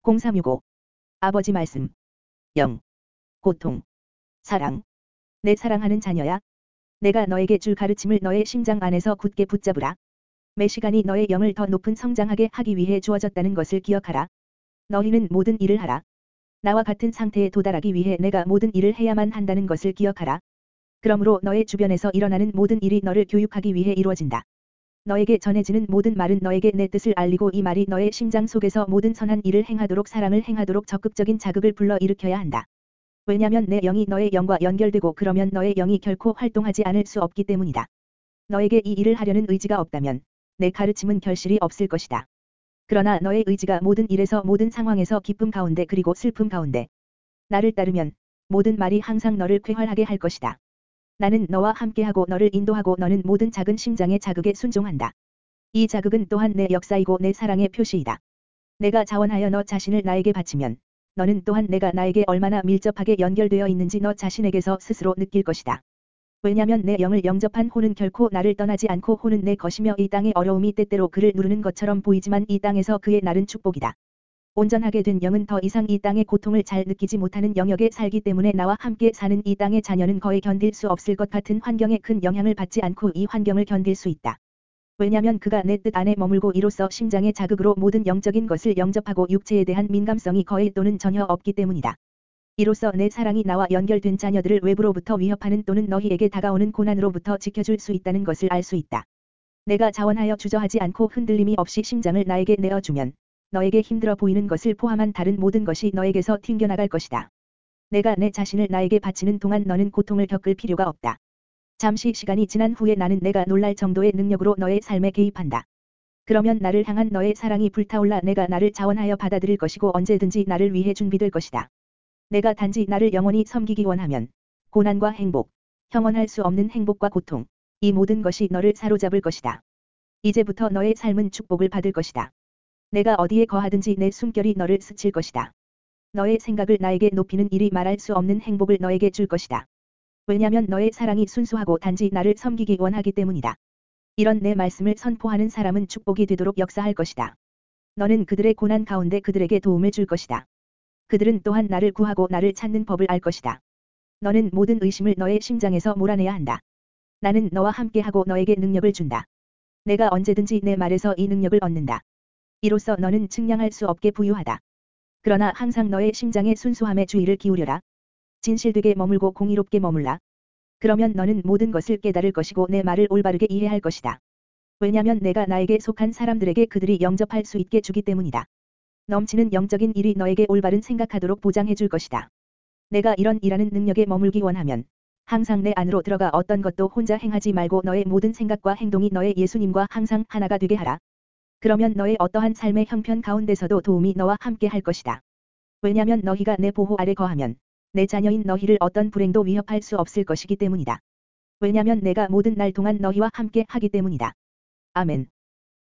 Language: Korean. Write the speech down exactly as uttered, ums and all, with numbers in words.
공삼육오. 아버지 말씀. 영. 고통. 사랑. 내 사랑하는 자녀야. 내가 너에게 줄 가르침을 너의 심장 안에서 굳게 붙잡으라. 매 시간이 너의 영을 더 높은 성장하게 하기 위해 주어졌다는 것을 기억하라. 너희는 모든 일을 하라. 나와 같은 상태에 도달하기 위해 내가 모든 일을 해야만 한다는 것을 기억하라. 그러므로 너의 주변에서 일어나는 모든 일이 너를 교육하기 위해 이루어진다. 너에게 전해지는 모든 말은 너에게 내 뜻을 알리고 이 말이 너의 심장 속에서 모든 선한 일을 행하도록 사랑을 행하도록 적극적인 자극을 불러 일으켜야 한다. 왜냐면 내 영이 너의 영과 연결되고 그러면 너의 영이 결코 활동하지 않을 수 없기 때문이다. 너에게 이 일을 하려는 의지가 없다면 내 가르침은 결실이 없을 것이다. 그러나 너의 의지가 모든 일에서 모든 상황에서 기쁨 가운데 그리고 슬픔 가운데 나를 따르면 모든 말이 항상 너를 쾌활하게 할 것이다. 나는 너와 함께하고 너를 인도하고 너는 모든 작은 심장의 자극에 순종한다. 이 자극은 또한 내 역사이고 내 사랑의 표시이다. 내가 자원하여 너 자신을 나에게 바치면 너는 또한 내가 나에게 얼마나 밀접하게 연결되어 있는지 너 자신에게서 스스로 느낄 것이다. 왜냐면 내 영을 영접한 혼은 결코 나를 떠나지 않고 혼은 내 것이며 이 땅의 어려움이 때때로 그를 누르는 것처럼 보이지만 이 땅에서 그의 날은 축복이다. 온전하게 된 영은 더 이상 이 땅의 고통을 잘 느끼지 못하는 영역에 살기 때문에 나와 함께 사는 이 땅의 자녀는 거의 견딜 수 없을 것 같은 환경에 큰 영향을 받지 않고 이 환경을 견딜 수 있다. 왜냐면 그가 내 뜻 안에 머물고 이로써 심장의 자극으로 모든 영적인 것을 영접하고 육체에 대한 민감성이 거의 또는 전혀 없기 때문이다. 이로써 내 사랑이 나와 연결된 자녀들을 외부로부터 위협하는 또는 너희에게 다가오는 고난으로부터 지켜줄 수 있다는 것을 알 수 있다. 내가 자원하여 주저하지 않고 흔들림이 없이 심장을 나에게 내어주면 너에게 힘들어 보이는 것을 포함한 다른 모든 것이 너에게서 튕겨나갈 것이다. 내가 내 자신을 나에게 바치는 동안 너는 고통을 겪을 필요가 없다. 잠시 시간이 지난 후에 나는 내가 놀랄 정도의 능력으로 너의 삶에 개입한다. 그러면 나를 향한 너의 사랑이 불타올라 내가 나를 자원하여 받아들일 것이고 언제든지 나를 위해 준비될 것이다. 내가 단지 나를 영원히 섬기기 원하면 고난과 행복, 형언할 수 없는 행복과 고통, 이 모든 것이 너를 사로잡을 것이다. 이제부터 너의 삶은 축복을 받을 것이다. 내가 어디에 거하든지 내 숨결이 너를 스칠 것이다. 너의 생각을 나에게 높이는 일이 말할 수 없는 행복을 너에게 줄 것이다. 왜냐면 너의 사랑이 순수하고 단지 나를 섬기기 원하기 때문이다. 이런 내 말씀을 선포하는 사람은 축복이 되도록 역사할 것이다. 너는 그들의 고난 가운데 그들에게 도움을 줄 것이다. 그들은 또한 나를 구하고 나를 찾는 법을 알 것이다. 너는 모든 의심을 너의 심장에서 몰아내야 한다. 나는 너와 함께하고 너에게 능력을 준다. 내가 언제든지 내 말에서 이 능력을 얻는다. 이로써 너는 측량할 수 없게 부유하다. 그러나 항상 너의 심장의 순수함에 주의를 기울여라. 진실되게 머물고 공의롭게 머물라. 그러면 너는 모든 것을 깨달을 것이고 내 말을 올바르게 이해할 것이다. 왜냐면 내가 나에게 속한 사람들에게 그들이 영접할 수 있게 주기 때문이다. 넘치는 영적인 일이 너에게 올바른 생각하도록 보장해 줄 것이다. 내가 이런 일하는 능력에 머물기 원하면 항상 내 안으로 들어가 어떤 것도 혼자 행하지 말고 너의 모든 생각과 행동이 너의 예수님과 항상 하나가 되게 하라. 그러면 너의 어떠한 삶의 형편 가운데서도 도움이 너와 함께 할 것이다. 왜냐면 너희가 내 보호 아래 거하면 내 자녀인 너희를 어떤 불행도 위협할 수 없을 것이기 때문이다. 왜냐면 내가 모든 날 동안 너희와 함께 하기 때문이다. 아멘.